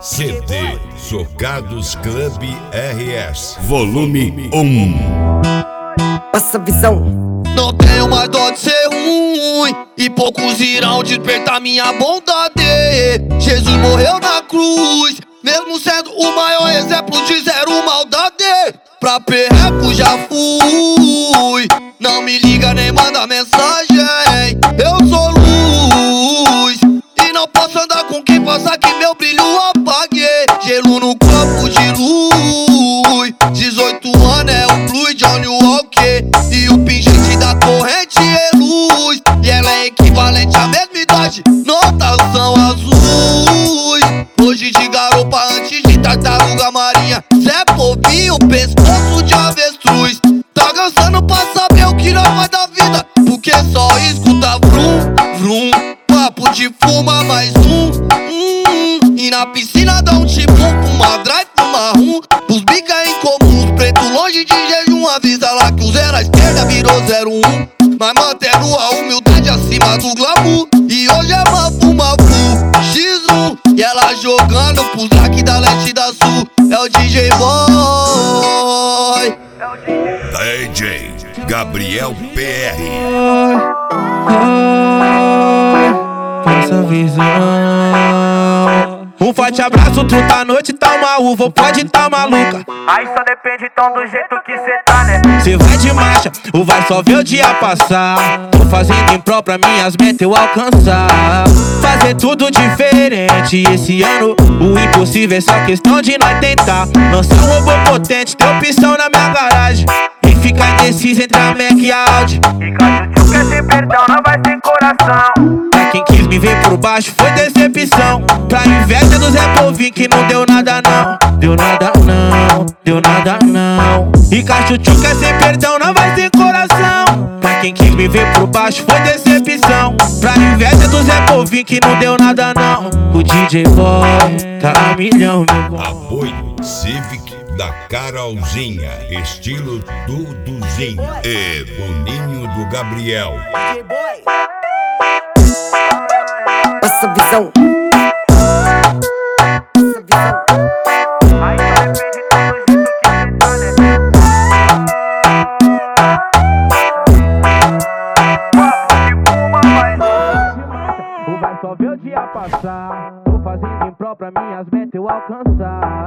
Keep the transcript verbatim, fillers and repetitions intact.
C D Socados Club R S Volume um. Passa visão. Não tenho mais dó de ser ruim, e poucos irão despertar minha bondade. Jesus morreu na cruz, mesmo sendo o maior exemplo de zero maldade. Pra perreco já fui, não me liga nem manda mensagem. Eu sou luz, e não posso andar com quem faça que meu brilho apague. Gelo no copo de luz, dezoito anos é o Blue Johnny Walker, e o pingente da corrente é luz, e ela é equivalente à mesma idade, notas são azuis. Hoje de garopa antes de tartaruga marinha, Zé Povinho, pescoço de avestruz. Tá cansando pra saber o que não vai da vida, porque só escuta vrum, vrum. Papo de fuma mais um, um. E na piscina dá um tipo, fuma drive, fuma rum. Os bica incomuns, preto longe de jejum. Avisa lá que o zero à esquerda virou zero um, mas mantendo a humildade acima do glamour. E hoje é mafu, mafu, xis um. E ela jogando pros laques da leste e da sul. É o D J Boy, D J Gabriel P R. Essa visão. Um forte abraço, tu tá noite, tá uma uva, pode tá maluca. Aí só depende então do jeito que cê tá, né? Cê vai de marcha, ou vai só ver o dia passar. Tô fazendo em pró pra minhas metas eu alcançar. Fazer tudo diferente esse ano, o impossível é só questão de nós tentar. Lançar um robô potente, ter opção na minha garagem, e ficar indeciso entre a Mac e a Audi. E quando tu quer sem perdão, não vai sem coração. Pra quem quis me ver por baixo foi decepção. Pra inveja do Zé Povinho que não deu nada não. Deu nada não, deu nada não. E Cachuchu quer sem perdão, não vai sem coração. Pra quem quis me ver por baixo foi decepção. Pra inveja do Zé Povinho que não deu nada não. O D J Boy tá a milhão, meu. Apoio Civic da Carolzinha, estilo Duduzinho e Boninho do Gabriel. Passa visão. Aí só depende então do jeito que cê tá, né? Papo de fuma mais um. Ou vai só ver o dia passar. Tô fazendo em pró pra minhas metas eu alcançar.